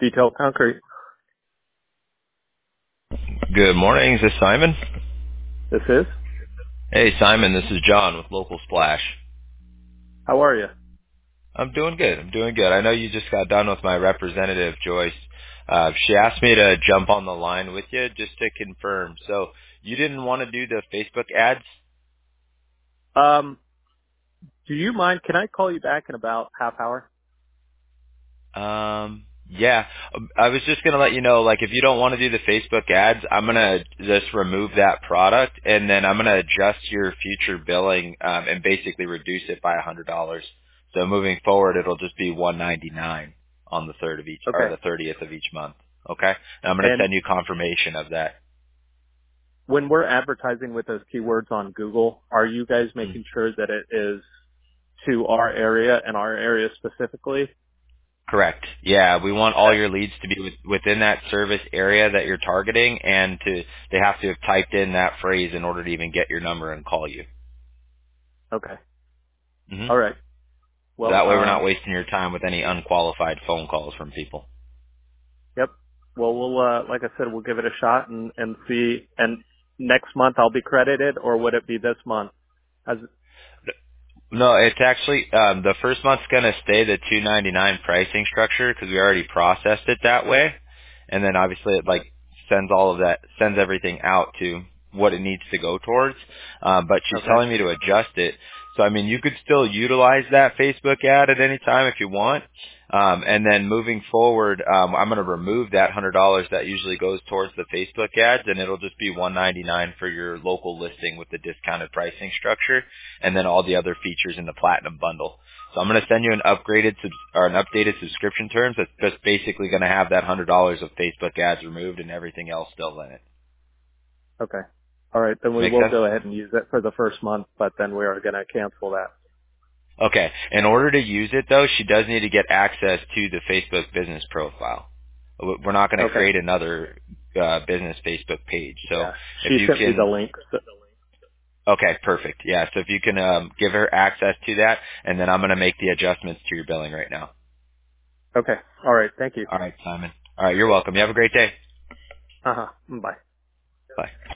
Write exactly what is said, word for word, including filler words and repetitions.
Detailed concrete. Good morning. Is this Simon? This is. Hey, Simon. This is John with Local Splash. How are you? I'm doing good. I'm doing good. I know you just got done with my representative, Joyce. Uh, she asked me to jump on the line with you just to confirm. So you didn't want to do the Facebook ads? Um, do you mind? Can I call you back in about half hour? Um, yeah. Um, I was just going to let you know, like, if you don't want to do the Facebook ads, I'm going to just remove that product, and then I'm going to adjust your future billing um, and basically reduce it by one hundred dollars. So moving forward, it'll just be one ninety-nine on the third of each, or Okay. the thirtieth of each month. Okay? And I'm going to And send you confirmation of that. when we're advertising with those keywords on Google, are you guys Mm. making sure that it is to our area and our area specifically? Correct. Yeah, we want all Okay. your leads to be with, within that service area that you're targeting, and to they have to have typed in that phrase in order to even get your number and call you. Okay. hmm All right. So Well, that way we're not um, wasting your time with any unqualified phone calls from people. yep. Well, we'll, uh, like I said, we'll give it a shot and, and see. And next month I'll be credited, or would it be this month? As, No, it's actually um, the first month's gonna stay the two ninety-nine pricing structure because we already processed it that way, and then obviously it like sends all of that sends everything out to what it needs to go towards. Um, but she's okay. telling me to adjust it. So I mean, you could still utilize that Facebook ad at any time if you want. Um, and then moving forward, um, I'm going to remove that one hundred dollars that usually goes towards the Facebook ads, and it'll just be one ninety-nine for your local listing with the discounted pricing structure, and then all the other features in the Platinum bundle. So I'm going to send you an upgraded subs- or an updated subscription terms that's just basically going to have that one hundred dollars of Facebook ads removed and everything else still in it. Okay. All right. Then we Make will sense? go ahead and use it for the first month, but then we are going to cancel that. Okay. In order to use it, though, she does need to get access to the Facebook business profile. We're not going to Okay. create another uh, business Facebook page. So Yeah. if She you sent me the can, link. So, okay, perfect. Yeah. So if you can um, give her access to that, and then I'm going to make the adjustments to your billing right now. okay. All right. Thank you. All right, Simon. All right. You're welcome. You have a great day. Uh huh. Bye. Bye.